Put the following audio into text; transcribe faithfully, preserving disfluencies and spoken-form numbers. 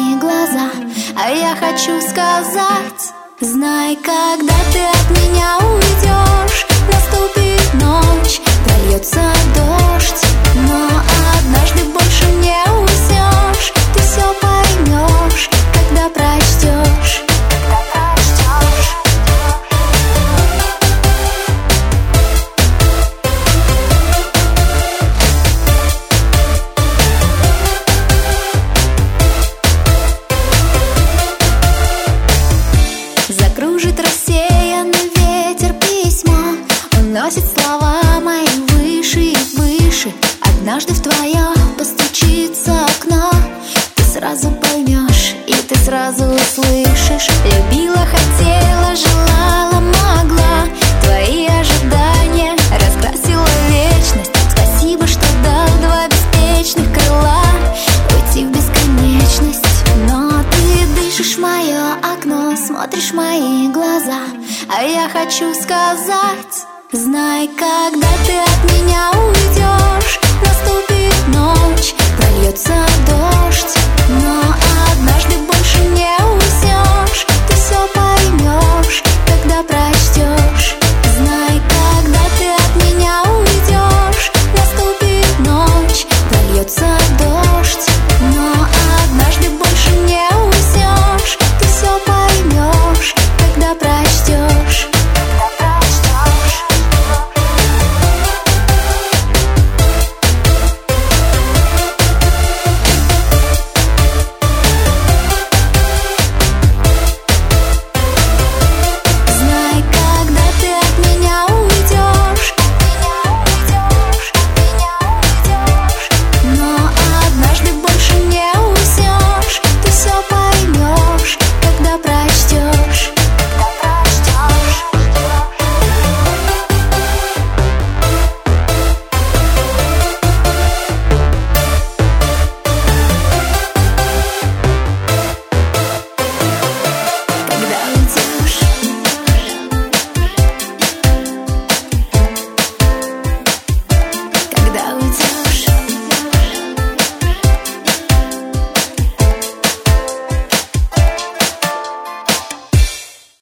мои глаза, а я хочу сказать: знай, когда ты от меня уйдешь, наступит ночь, прольется дождь, но однажды больше не уснешь. Ты все поймешь, когда прочтешь. Закружит рассеянный ветер письмо, уносит слова мои выше и выше. Однажды в твое постучится окно, ты сразу поймешь и ты сразу услышишь. Любила, хотела, желала, могла, твои ожидания раскрасила вечность. Спасибо, что дал два беспечных крыла уйти в бесконечность. Но ты дышишь в мое окно, смотришь в мои глаза, а я хочу сказать: знай, когда ты от меня уйдешь, наступит ночь, прольется дождь, но